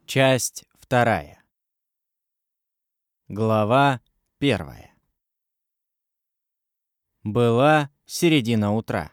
Часть 2. Глава 1. Была середина утра.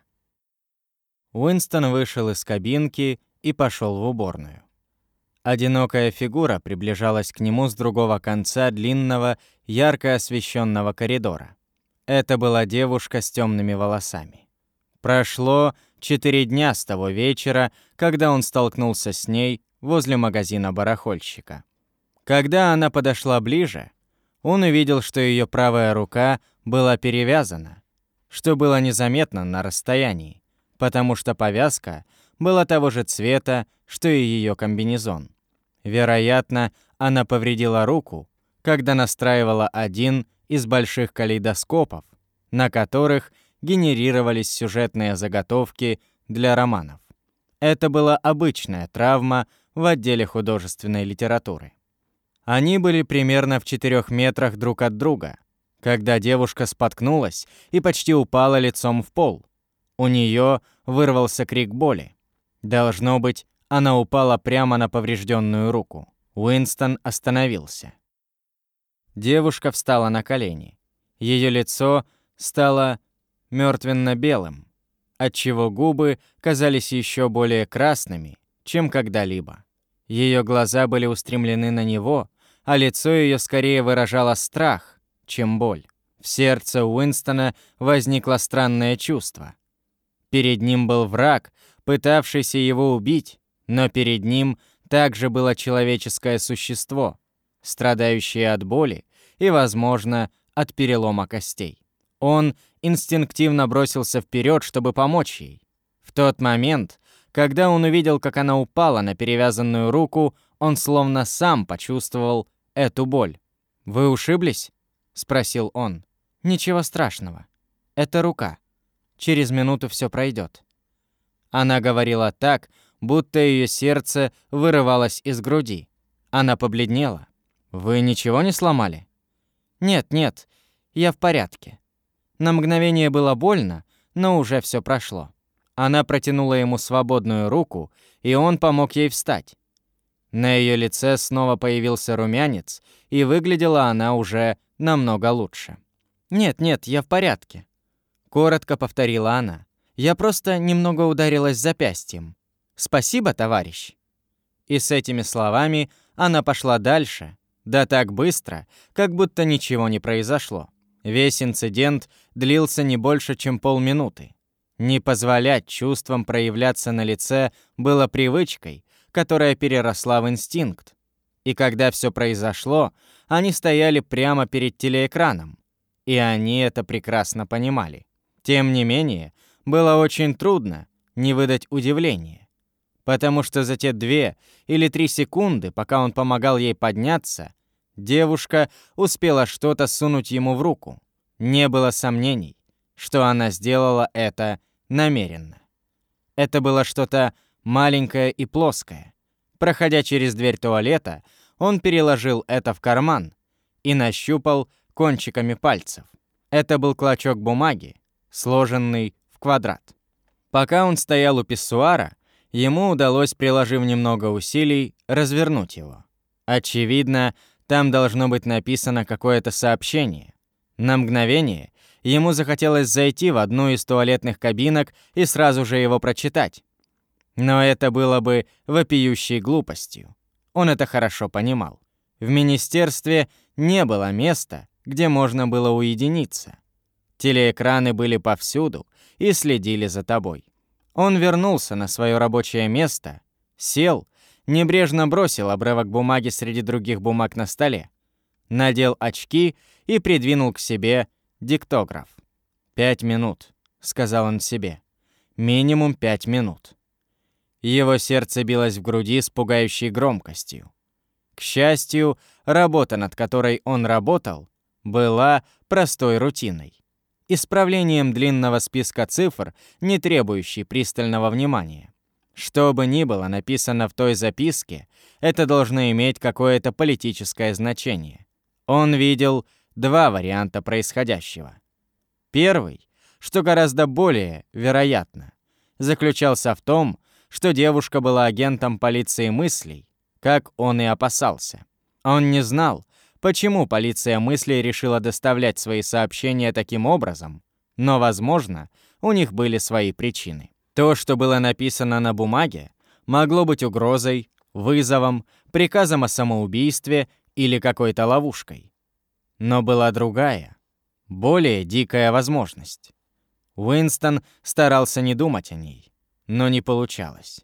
Уинстон вышел из кабинки и пошел в уборную. Одинокая фигура приближалась к нему с другого конца длинного, ярко освещенного коридора. Это была девушка с темными волосами. Прошло 4 дня с того вечера, когда он столкнулся с ней возле магазина барахольщика. Когда она подошла ближе, он увидел, что ее правая рука была перевязана, что было незаметно на расстоянии, потому что повязка была того же цвета, что и ее комбинезон. Вероятно, она повредила руку, когда настраивала один из больших калейдоскопов, на которых генерировались сюжетные заготовки для романов. Это была обычная травма в отделе художественной литературы. Они были примерно в 4 метрах друг от друга, когда девушка споткнулась и почти упала лицом в пол. У нее вырвался крик боли. Должно быть, она упала прямо на поврежденную руку. Уинстон остановился. Девушка встала на колени. Ее лицо стало мертвенно-белым, отчего губы казались еще более красными, чем когда-либо. Ее глаза были устремлены на него, а лицо ее скорее выражало страх, чем боль. В сердце Уинстона возникло странное чувство. Перед ним был враг, пытавшийся его убить, но перед ним также было человеческое существо, страдающее от боли и, возможно, от перелома костей. Он инстинктивно бросился вперед, чтобы помочь ей. В тот момент, когда он увидел, как она упала на перевязанную руку, он словно сам почувствовал эту боль. «Вы ушиблись?» — спросил он. «Ничего страшного. Это рука. Через минуту все пройдет». Она говорила так, будто ее сердце вырывалось из груди. Она побледнела. «Вы ничего не сломали?» «Нет, я в порядке». На мгновение было больно, но уже все прошло. Она протянула ему свободную руку, и он помог ей встать. На ее лице снова появился румянец, и выглядела она уже намного лучше. «Нет, я в порядке», — коротко повторила она. «Я просто немного ударилась запястьем. Спасибо, товарищ». И с этими словами она пошла дальше, да так быстро, как будто ничего не произошло. Весь инцидент длился не больше, чем полминуты. Не позволять чувствам проявляться на лице было привычкой, которая переросла в инстинкт. И когда все произошло, они стояли прямо перед телеэкраном, и они это прекрасно понимали. Тем не менее, было очень трудно не выдать удивления, потому что за те 2 или 3 секунды, пока он помогал ей подняться, девушка успела что-то сунуть ему в руку. Не было сомнений, что она сделала это намеренно. Это было что-то маленькое и плоское. Проходя через дверь туалета, он переложил это в карман и нащупал кончиками пальцев. Это был клочок бумаги, сложенный в квадрат. Пока он стоял у писсуара, ему удалось, приложив немного усилий, развернуть его. Очевидно, там должно быть написано какое-то сообщение. На мгновение ему захотелось зайти в одну из туалетных кабинок и сразу же его прочитать. Но это было бы вопиющей глупостью. Он это хорошо понимал. В министерстве не было места, где можно было уединиться. Телеэкраны были повсюду и следили за тобой. Он вернулся на свое рабочее место, сел, небрежно бросил обрывок бумаги среди других бумаг на столе, надел очки и придвинул к себе диктограф. 5 минут, сказал он себе. Минимум 5 минут. Его сердце билось в груди с пугающей громкостью. К счастью, работа, над которой он работал, была простой рутиной. Исправлением длинного списка цифр, не требующей пристального внимания. Что бы ни было написано в той записке, это должно иметь какое-то политическое значение. Он видел 2 варианта происходящего. Первый, что гораздо более вероятно, заключался в том, что девушка была агентом полиции мыслей, как он и опасался. Он не знал, почему полиция мыслей решила доставлять свои сообщения таким образом, но, возможно, у них были свои причины. То, что было написано на бумаге, могло быть угрозой, вызовом, приказом о самоубийстве или какой-то ловушкой. Но была другая, более дикая возможность. Уинстон старался не думать о ней, но не получалось.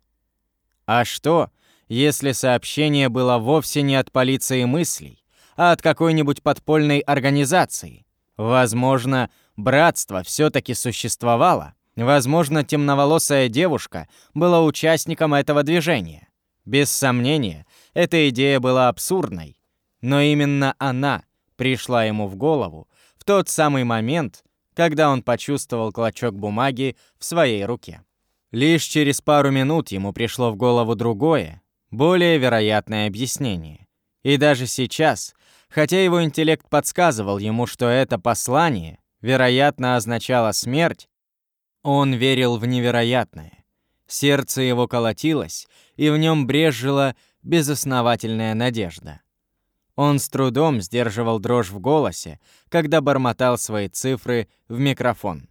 А что, если сообщение было вовсе не от полиции мыслей, а от какой-нибудь подпольной организации? Возможно, братство все-таки существовало. Возможно, темноволосая девушка была участником этого движения. Без сомнения, эта идея была абсурдной, но именно она пришла ему в голову в тот самый момент, когда он почувствовал клочок бумаги в своей руке. Лишь через пару минут ему пришло в голову другое, более вероятное объяснение. И даже сейчас, хотя его интеллект подсказывал ему, что это послание, вероятно, означало смерть, он верил в невероятное. Сердце его колотилось, и в нем брезжила безосновательная надежда. Он с трудом сдерживал дрожь в голосе, когда бормотал свои цифры в микрофон.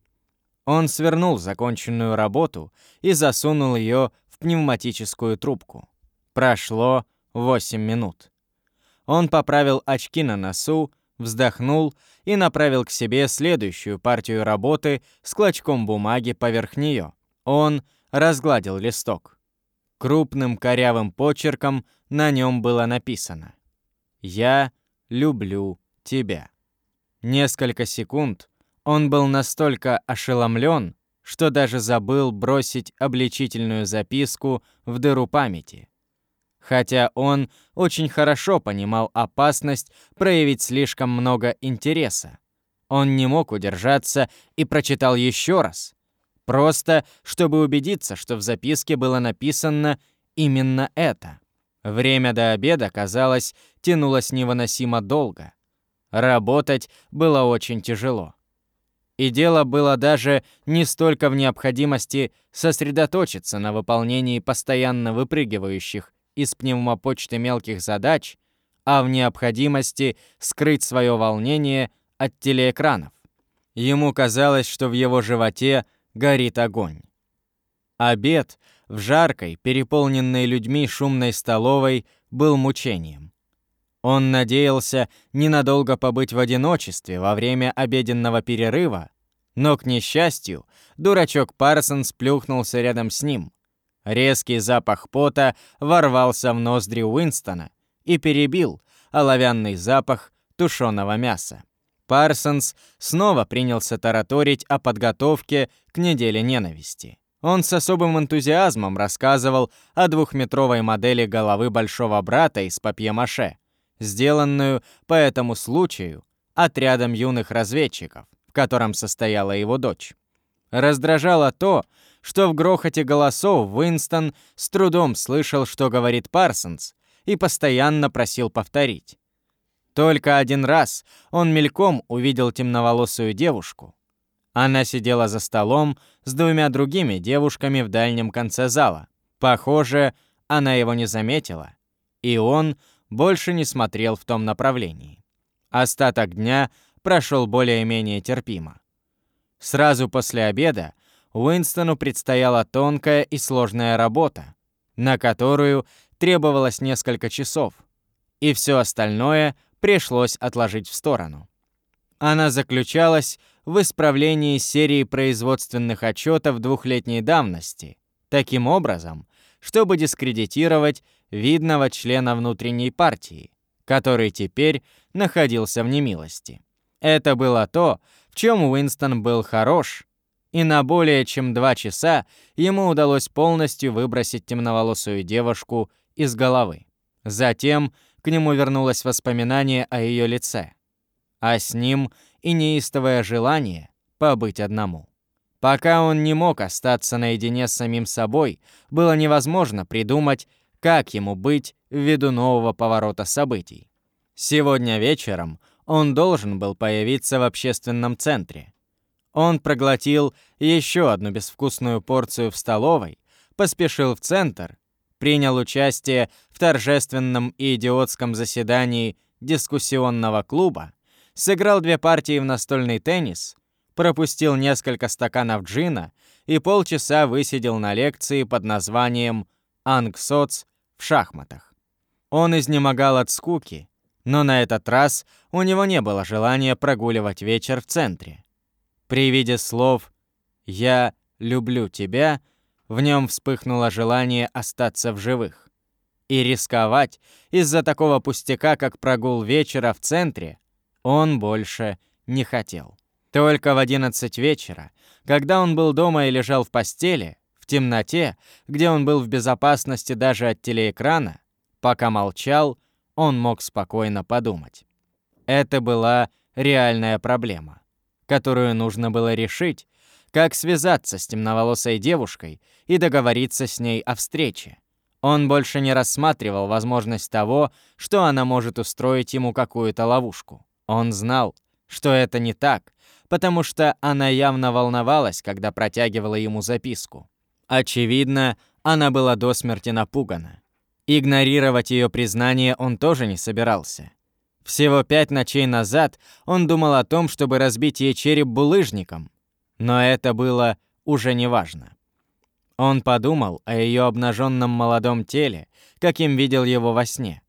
Он свернул законченную работу и засунул ее в пневматическую трубку. Прошло 8 минут. Он поправил очки на носу, вздохнул и направил к себе следующую партию работы с клочком бумаги поверх нее. Он разгладил листок. Крупным корявым почерком на нем было написано: «Я люблю тебя». Несколько секунд он был настолько ошеломлен, что даже забыл бросить обличительную записку в дыру памяти. Хотя он очень хорошо понимал опасность проявить слишком много интереса. Он не мог удержаться и прочитал еще раз, просто чтобы убедиться, что в записке было написано именно это. Время до обеда, казалось, тянулось невыносимо долго. Работать было очень тяжело. И дело было даже не столько в необходимости сосредоточиться на выполнении постоянно выпрыгивающих из пневмопочты мелких задач, а в необходимости скрыть свое волнение от телеэкранов. Ему казалось, что в его животе горит огонь. Обед в жаркой, переполненной людьми шумной столовой был мучением. Он надеялся ненадолго побыть в одиночестве во время обеденного перерыва, но, к несчастью, дурачок Парсонс плюхнулся рядом с ним. Резкий запах пота ворвался в ноздри Уинстона и перебил оловянный запах тушеного мяса. Парсонс снова принялся тараторить о подготовке к неделе ненависти. Он с особым энтузиазмом рассказывал о 2-метровой модели головы большого брата из папье-маше, сделанную по этому случаю отрядом юных разведчиков, в котором состояла его дочь. Раздражало то, что в грохоте голосов Уинстон с трудом слышал, что говорит Парсонс, и постоянно просил повторить. Только один раз он мельком увидел темноволосую девушку. Она сидела за столом с 2 другими девушками в дальнем конце зала. Похоже, она его не заметила, и он больше не смотрел в том направлении. Остаток дня прошел более-менее терпимо. Сразу после обеда Уинстону предстояла тонкая и сложная работа, на которую требовалось несколько часов, и все остальное пришлось отложить в сторону. Она заключалась в исправлении серии производственных отчетов 2-летней давности, таким образом, чтобы дискредитировать видного члена внутренней партии, который теперь находился в немилости. Это было то, в чем Уинстон был хорош, и на более чем 2 часа ему удалось полностью выбросить темноволосую девушку из головы. Затем к нему вернулось воспоминание о ее лице, а с ним и неистовое желание побыть одному. Пока он не мог остаться наедине с самим собой, было невозможно придумать, как ему быть ввиду нового поворота событий. Сегодня вечером он должен был появиться в общественном центре. Он проглотил еще одну безвкусную порцию в столовой, поспешил в центр, принял участие в торжественном и идиотском заседании дискуссионного клуба, сыграл 2 партии в настольный теннис, пропустил несколько стаканов джина и полчаса высидел на лекции под названием «Ангсоц в шахматах». Он изнемогал от скуки, но на этот раз у него не было желания прогуливать вечер в центре. При виде слов «Я люблю тебя» в нем вспыхнуло желание остаться в живых. И рисковать из-за такого пустяка, как прогул вечера в центре, он больше не хотел. Только в 11 вечера, когда он был дома и лежал в постели, в темноте, где он был в безопасности даже от телеэкрана, пока молчал, он мог спокойно подумать. Это была реальная проблема, которую нужно было решить, как связаться с темноволосой девушкой и договориться с ней о встрече. Он больше не рассматривал возможность того, что она может устроить ему какую-то ловушку. Он знал, что это не так, потому что она явно волновалась, когда протягивала ему записку. Очевидно, она была до смерти напугана. Игнорировать ее признание он тоже не собирался. Всего 5 ночей назад он думал о том, чтобы разбить ей череп булыжником, но это было уже неважно. Он подумал о ее обнаженном молодом теле, каким видел его во сне.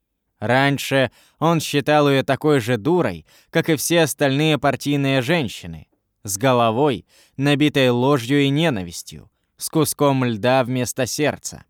Раньше он считал ее такой же дурой, как и все остальные партийные женщины, с головой, набитой ложью и ненавистью, с куском льда вместо сердца.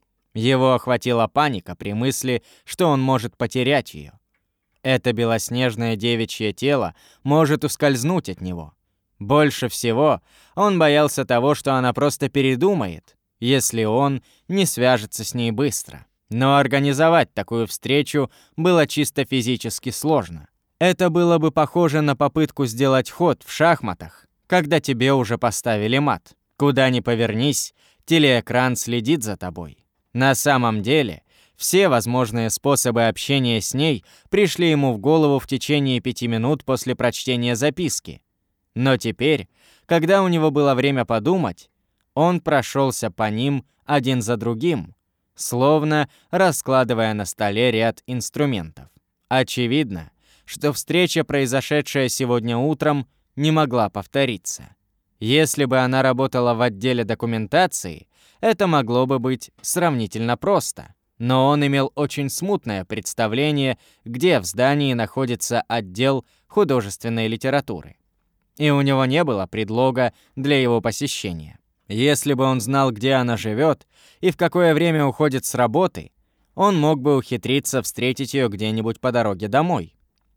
Его охватила паника при мысли, что он может потерять ее. Это белоснежное девичье тело может ускользнуть от него. Больше всего он боялся того, что она просто передумает, если он не свяжется с ней быстро. Но организовать такую встречу было чисто физически сложно. Это было бы похоже на попытку сделать ход в шахматах, когда тебе уже поставили мат. Куда ни повернись, телеэкран следит за тобой. На самом деле, все возможные способы общения с ней пришли ему в голову в течение 5 минут после прочтения записки. Но теперь, когда у него было время подумать, он прошелся по ним один за другим, словно раскладывая на столе ряд инструментов. Очевидно, что встреча, произошедшая сегодня утром, не могла повториться. Если бы она работала в отделе документации, это могло бы быть сравнительно просто. Но он имел очень смутное представление, где в здании находится отдел художественной литературы. И у него не было предлога для его посещения. Если бы он знал, где она живет и в какое время уходит с работы, он мог бы ухитриться встретить ее где-нибудь по дороге домой.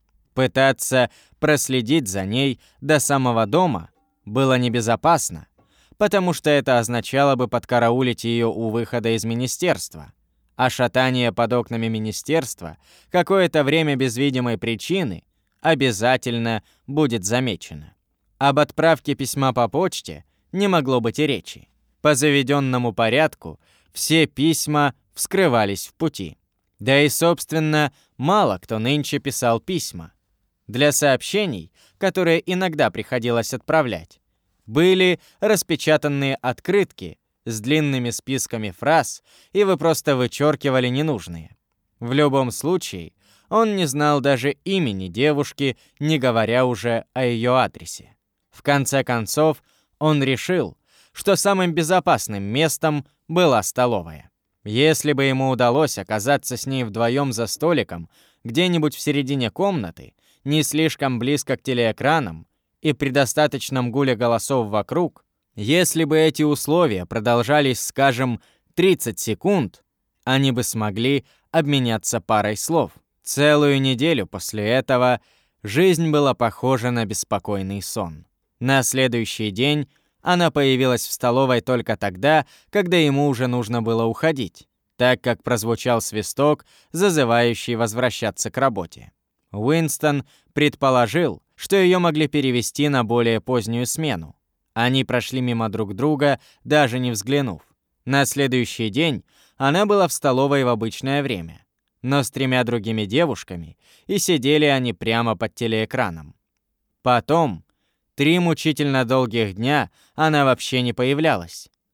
Пытаться проследить за ней до самого дома было небезопасно, потому что это означало бы подкараулить ее у выхода из министерства, а шатание под окнами министерства какое-то время без видимой причины обязательно будет замечено. Об отправке письма по почте не могло быть и речи. По заведенному порядку все письма вскрывались в пути. Да и, собственно, мало кто нынче писал письма. Для сообщений, которые иногда приходилось отправлять, были распечатанные открытки с длинными списками фраз, и вы просто вычеркивали ненужные. В любом случае, он не знал даже имени девушки, не говоря уже о ее адресе. В конце концов, он решил, что самым безопасным местом была столовая. Если бы ему удалось оказаться с ней вдвоем за столиком, где-нибудь в середине комнаты, не слишком близко к телеэкранам и при достаточном гуле голосов вокруг, если бы эти условия продолжались, скажем, 30 секунд, они бы смогли обменяться парой слов. Целую неделю после этого жизнь была похожа на беспокойный сон. На следующий день она появилась в столовой только тогда, когда ему уже нужно было уходить, так как прозвучал свисток, зазывающий возвращаться к работе. Уинстон предположил, что ее могли перевести на более позднюю смену. Они прошли мимо друг друга, даже не взглянув. На следующий день она была в столовой в обычное время, но с 3 другими девушками, и сидели они прямо под телеэкраном. Потом 3 мучительно долгих дня она вообще не появлялась.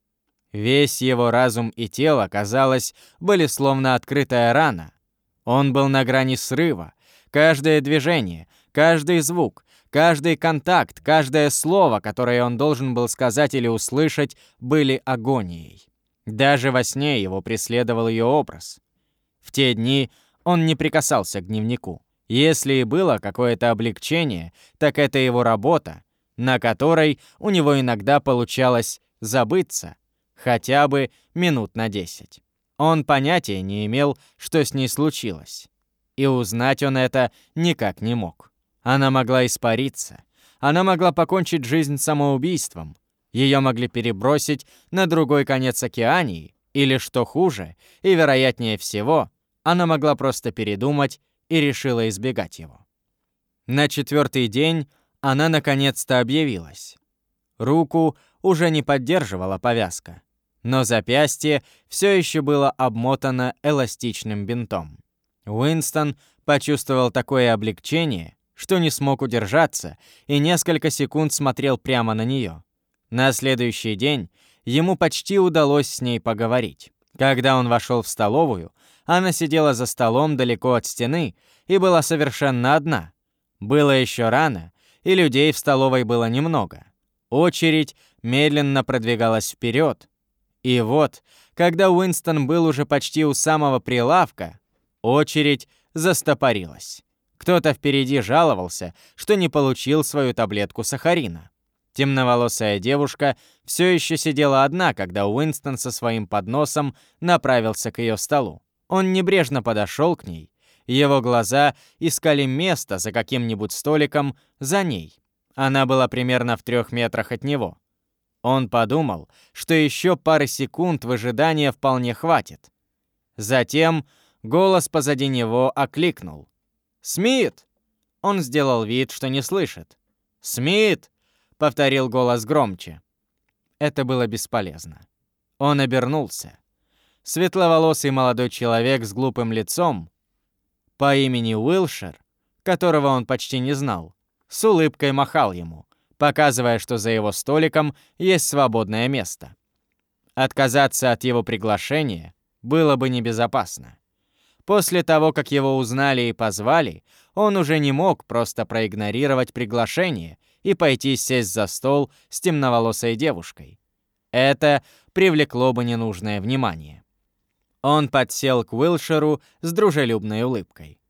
Весь его разум и тело, казалось, были словно открытая рана. Он был на грани срыва. Каждое движение, каждый звук, каждый контакт, каждое слово, которое он должен был сказать или услышать, были агонией. Даже во сне его преследовал ее образ. В те дни он не прикасался к дневнику. Если и было какое-то облегчение, так это его работа, на которой у него иногда получалось забыться хотя бы минут на 10. Он понятия не имел, что с ней случилось. И узнать он это никак не мог. Она могла испариться. Она могла покончить жизнь самоубийством. Ее могли перебросить на другой конец Океании. Или, что хуже, и вероятнее всего, она могла просто передумать и решила избегать его. На 4-й день она наконец-то объявилась. Руку уже не поддерживала повязка, но запястье все еще было обмотано эластичным бинтом. Уинстон почувствовал такое облегчение, что не смог удержаться и несколько секунд смотрел прямо на нее. На следующий день ему почти удалось с ней поговорить. Когда он вошел в столовую, она сидела за столом далеко от стены и была совершенно одна. Было еще рано, и людей в столовой было немного. Очередь медленно продвигалась вперед. И вот, когда Уинстон был уже почти у самого прилавка, очередь застопорилась. Кто-то впереди жаловался, что не получил свою таблетку сахарина. Темноволосая девушка все еще сидела одна, когда Уинстон со своим подносом направился к ее столу. Он небрежно подошел к ней. Его глаза искали место за каким-нибудь столиком за ней. Она была примерно в 3 метрах от него. Он подумал, что еще пары секунд в ожидании вполне хватит. Затем голос позади него окликнул. «Смит!» Он сделал вид, что не слышит. «Смит!» — повторил голос громче. Это было бесполезно. Он обернулся. Светловолосый молодой человек с глупым лицом по имени Уилшер, которого он почти не знал, с улыбкой махал ему, показывая, что за его столиком есть свободное место. Отказаться от его приглашения было бы небезопасно. После того, как его узнали и позвали, он уже не мог просто проигнорировать приглашение и пойти сесть за стол с темноволосой девушкой. Это привлекло бы ненужное внимание. Он подсел к Уилшеру с дружелюбной улыбкой.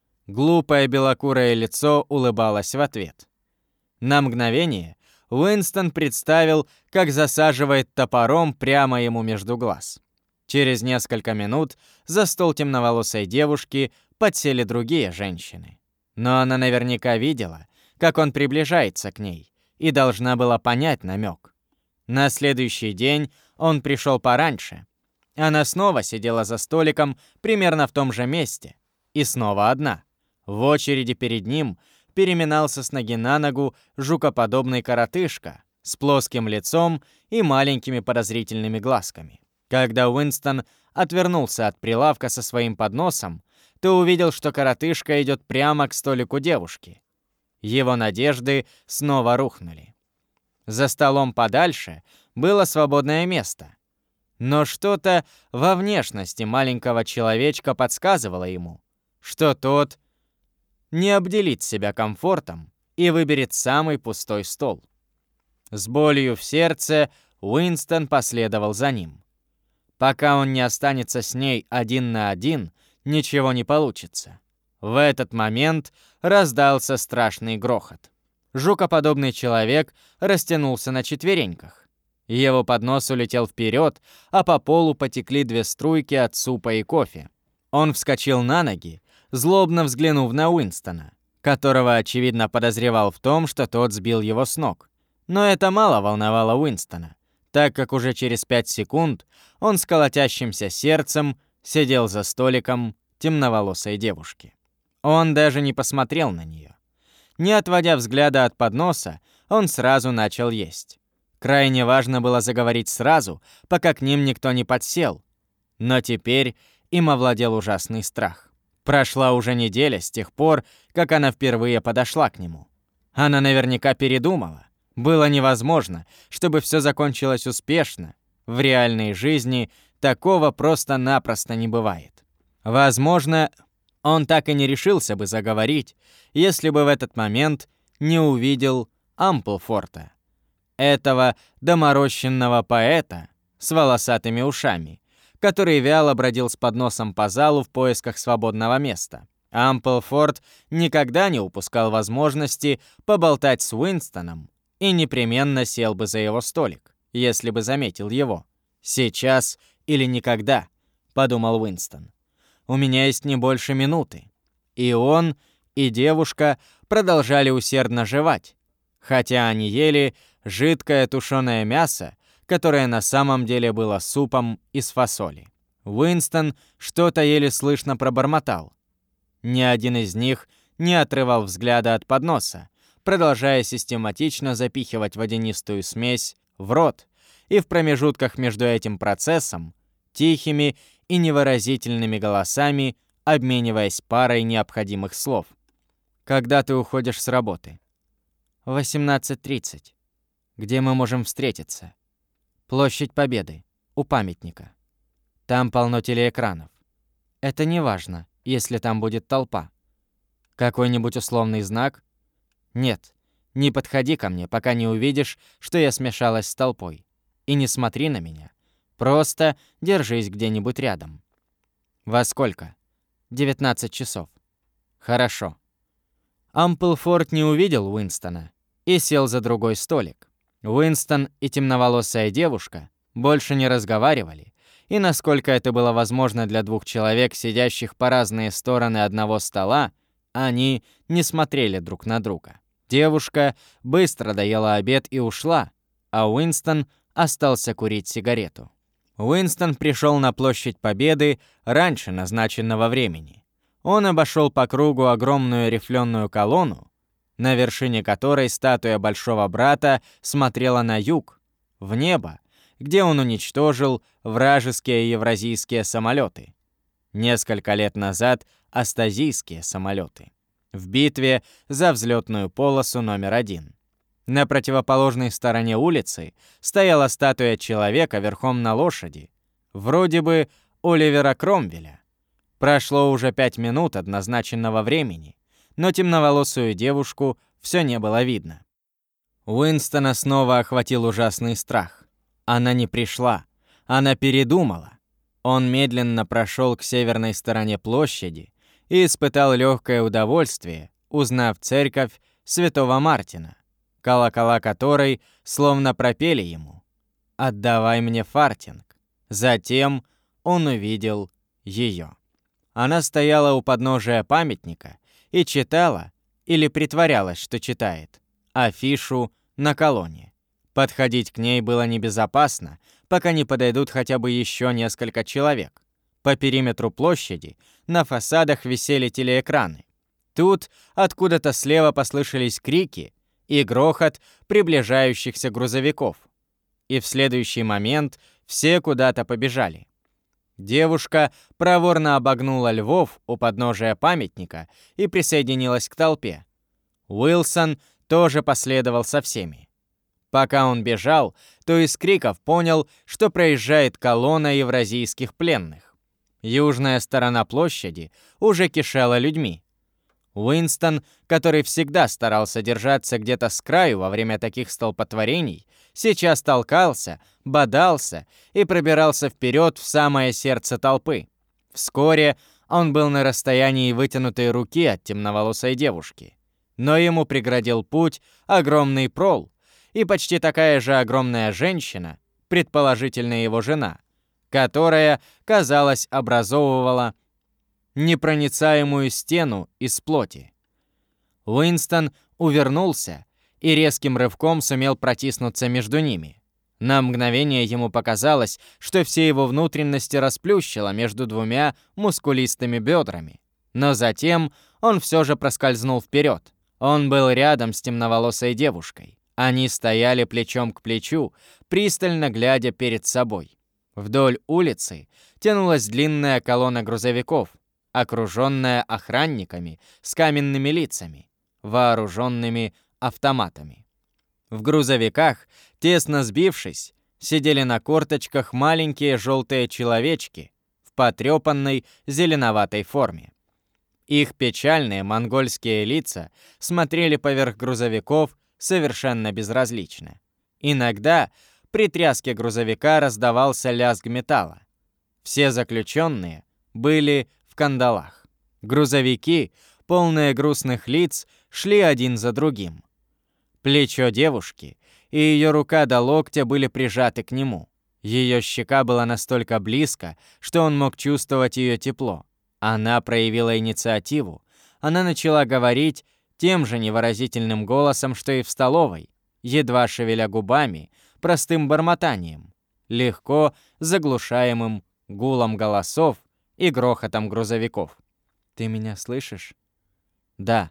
Глупое белокурое лицо улыбалось в ответ. На мгновение Уинстон представил, как засаживает топором прямо ему между глаз. Через несколько минут за стол темноволосой девушки подсели другие женщины. Но она наверняка видела, как он приближается к ней, и должна была понять намек. На следующий день он пришел пораньше. Она снова сидела за столиком примерно в том же месте. И снова одна. В очереди перед ним переминался с ноги на ногу жукоподобный коротышка с плоским лицом и маленькими подозрительными глазками. Когда Уинстон отвернулся от прилавка со своим подносом, то увидел, что коротышка идет прямо к столику девушки. Его надежды снова рухнули. За столом подальше было свободное место. Но что-то во внешности маленького человечка подсказывало ему, что тот не обделит себя комфортом и выберет самый пустой стол. С болью в сердце Уинстон последовал за ним. Пока он не останется с ней 1 на 1, ничего не получится. В этот момент раздался страшный грохот. Жукоподобный человек растянулся на четвереньках. Его поднос улетел вперед, а по полу потекли 2 струйки от супа и кофе. Он вскочил на ноги, злобно взглянув на Уинстона, которого, очевидно, подозревал в том, что тот сбил его с ног. Но это мало волновало Уинстона, так как уже через 5 секунд он с колотящимся сердцем сидел за столиком темноволосой девушки. Он даже не посмотрел на нее. Не отводя взгляда от подноса, он сразу начал есть. Крайне важно было заговорить сразу, пока к ним никто не подсел. Но теперь им овладел ужасный страх. Прошла уже неделя с тех пор, как она впервые подошла к нему. Она наверняка передумала. Было невозможно, чтобы все закончилось успешно. В реальной жизни такого просто-напросто не бывает. Возможно, он так и не решился бы заговорить, если бы в этот момент не увидел Амплфорта, этого доморощенного поэта с волосатыми ушами, который вяло бродил с подносом по залу в поисках свободного места. Амплфорд никогда не упускал возможности поболтать с Уинстоном и непременно сел бы за его столик, если бы заметил его. «Сейчас или никогда», — подумал Уинстон. «У меня есть не больше минуты». И он, и девушка продолжали усердно жевать, хотя они ели жидкое тушеное мясо, которое на самом деле было супом из фасоли. Уинстон что-то еле слышно пробормотал. Ни один из них не отрывал взгляда от подноса, продолжая систематично запихивать водянистую смесь в рот, и в промежутках между этим процессом тихими и невыразительными голосами обмениваясь парой необходимых слов. «Когда ты уходишь с работы?» «В 18:30. Где мы можем встретиться?» «Площадь Победы, у памятника. Там полно телеэкранов. Это не важно, если там будет толпа. Какой-нибудь условный знак?» «Нет, не подходи ко мне, пока не увидишь, что я смешалась с толпой. И не смотри на меня. Просто держись где-нибудь рядом». «Во сколько?» 19 часов. «Хорошо». Амплфорд не увидел Уинстона и сел за другой столик. Уинстон и темноволосая девушка больше не разговаривали, и насколько это было возможно для двух человек, сидящих по разные стороны одного стола, они не смотрели друг на друга. Девушка быстро доела обед и ушла, а Уинстон остался курить сигарету. Уинстон пришел на площадь Победы раньше назначенного времени. Он обошел по кругу огромную рифленую колонну, на вершине которой статуя Большого Брата смотрела на юг, в небо, где он уничтожил вражеские евразийские самолеты. Несколько лет назад астазийские самолеты. В битве за взлетную полосу номер 1. На противоположной стороне улицы стояла статуя человека верхом на лошади, вроде бы Оливера Кромвеля. Прошло уже 5 минут от назначенного времени, но темноволосую девушку все не было видно. Уинстона снова охватил ужасный страх. Она не пришла, она передумала. Он медленно прошел к северной стороне площади и испытал легкое удовольствие, узнав церковь Святого Мартина, колокола которой словно пропели ему: «Отдавай мне фартинг». Затем он увидел ее. Она стояла у подножия памятника и читала, или притворялась, что читает, афишу на колонне. Подходить к ней было небезопасно, пока не подойдут хотя бы еще несколько человек. По периметру площади на фасадах висели телеэкраны. Тут откуда-то слева послышались крики и грохот приближающихся грузовиков. И в следующий момент все куда-то побежали. Девушка проворно обогнула львов у подножия памятника и присоединилась к толпе. Уилсон тоже последовал со всеми. Пока он бежал, то из криков понял, что проезжает колонна евразийских пленных. Южная сторона площади уже кишела людьми. Уинстон, который всегда старался держаться где-то с краю во время таких столпотворений, сейчас толкался, бодался и пробирался вперед в самое сердце толпы. Вскоре он был на расстоянии вытянутой руки от темноволосой девушки. Но ему преградил путь огромный прол и почти такая же огромная женщина, предположительно его жена, которая, казалось, образовывала непроницаемую стену из плоти. Уинстон увернулся и резким рывком сумел протиснуться между ними. На мгновение ему показалось, что все его внутренности расплющило между двумя мускулистыми бедрами. Но затем он все же проскользнул вперед. Он был рядом с темноволосой девушкой. Они стояли плечом к плечу, пристально глядя перед собой. Вдоль улицы тянулась длинная колонна грузовиков, окруженная охранниками с каменными лицами, вооруженными автоматами. В грузовиках, тесно сбившись, сидели на корточках маленькие желтые человечки в потрепанной зеленоватой форме. Их печальные монгольские лица смотрели поверх грузовиков совершенно безразлично. Иногда при тряске грузовика раздавался лязг металла. Все заключенные были в кандалах. Грузовики, полные грустных лиц, шли один за другим. Плечо девушки и ее рука до локтя были прижаты к нему. Ее щека была настолько близко, что он мог чувствовать ее тепло. Она проявила инициативу. Она начала говорить тем же невыразительным голосом, что и в столовой, едва шевеля губами, простым бормотанием, легко заглушаемым гулом голосов и грохотом грузовиков. «Ты меня слышишь?» «Да».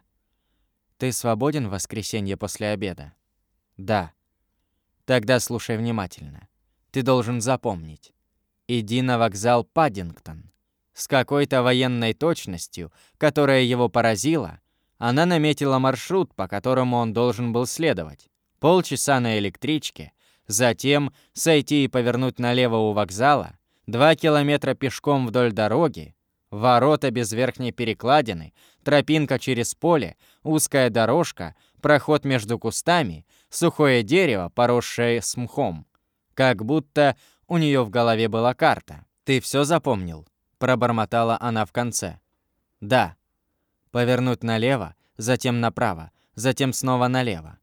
«Ты свободен в воскресенье после обеда?» «Да». «Тогда слушай внимательно. Ты должен запомнить. Иди на вокзал Паддингтон». С какой-то военной точностью, которая его поразила, она наметила маршрут, по которому он должен был следовать. Полчаса на электричке, затем сойти и повернуть налево у вокзала, 2 километра пешком вдоль дороги, ворота без верхней перекладины, тропинка через поле, узкая дорожка, проход между кустами, сухое дерево, поросшее с мхом. Как будто у нее в голове была карта. «Ты все запомнил?» — пробормотала она в конце. «Да». Повернуть налево, затем направо, затем снова налево.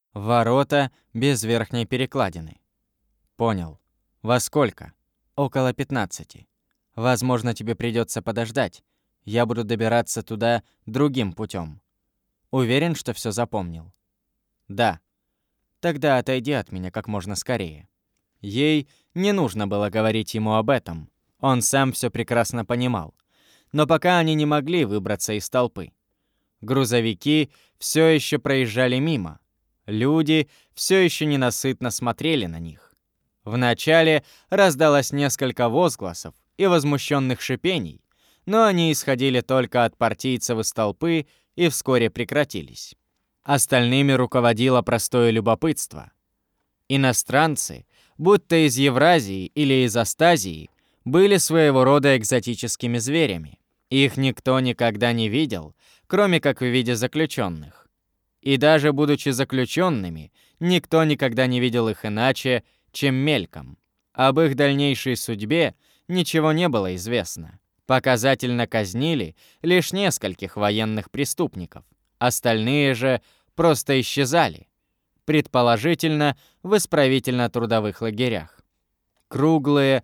Ворота без верхней перекладины. Понял. Во сколько? Около 15. Возможно, тебе придется подождать. Я буду добираться туда другим путем. Уверен, что все запомнил? Да. Тогда отойди от меня как можно скорее. Ей не нужно было говорить ему об этом. Он сам все прекрасно понимал. Но пока они не могли выбраться из толпы. Грузовики все еще проезжали мимо. Люди все еще ненасытно смотрели на них. Вначале раздалось несколько возгласов и возмущенных шипений, но они исходили только от партийцев из толпы и вскоре прекратились. Остальными руководило простое любопытство. Иностранцы, будто из Евразии или из Астазии, были своего рода экзотическими зверями. Их никто никогда не видел, кроме как в виде заключенных. И даже будучи заключенными, никто никогда не видел их иначе, чем мельком. Об их дальнейшей судьбе ничего не было известно. Показательно казнили лишь нескольких военных преступников. Остальные же просто исчезали, предположительно в исправительно-трудовых лагерях. Круглые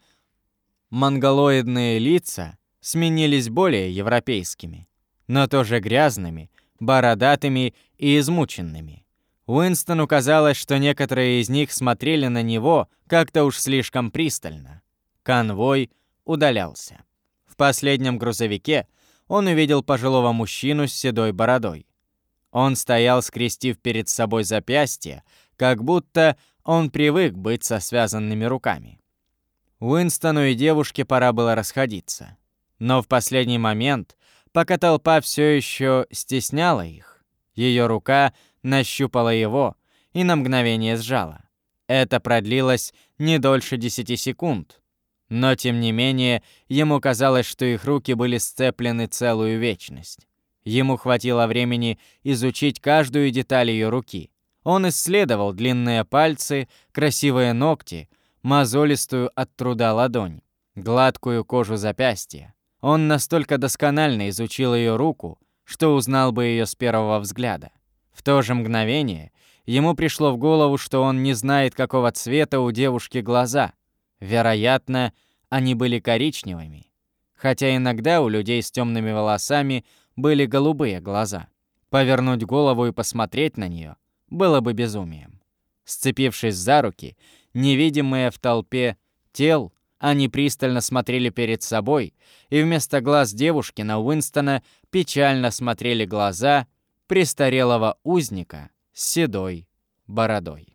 монголоидные лица сменились более европейскими, но тоже грязными, бородатыми и измученными. Уинстону казалось, что некоторые из них смотрели на него как-то уж слишком пристально. Конвой удалялся. В последнем грузовике он увидел пожилого мужчину с седой бородой. Он стоял, скрестив перед собой запястья, как будто он привык быть со связанными руками. Уинстону и девушке пора было расходиться. Но в последний момент, пока толпа все еще стесняла их, ее рука нащупала его и на мгновение сжала. Это продлилось не дольше 10 секунд. Но, тем не менее, ему казалось, что их руки были сцеплены целую вечность. Ему хватило времени изучить каждую деталь ее руки. Он исследовал длинные пальцы, красивые ногти, мозолистую от труда ладонь, гладкую кожу запястья. Он настолько досконально изучил ее руку, что узнал бы ее с первого взгляда. В то же мгновение ему пришло в голову, что он не знает, какого цвета у девушки глаза. Вероятно, они были коричневыми, хотя иногда у людей с темными волосами были голубые глаза. Повернуть голову и посмотреть на нее было бы безумием. Сцепившись за руки, невидимые в толпе тел, они пристально смотрели перед собой, и вместо глаз девушки на Уинстона печально смотрели глаза престарелого узника с седой бородой.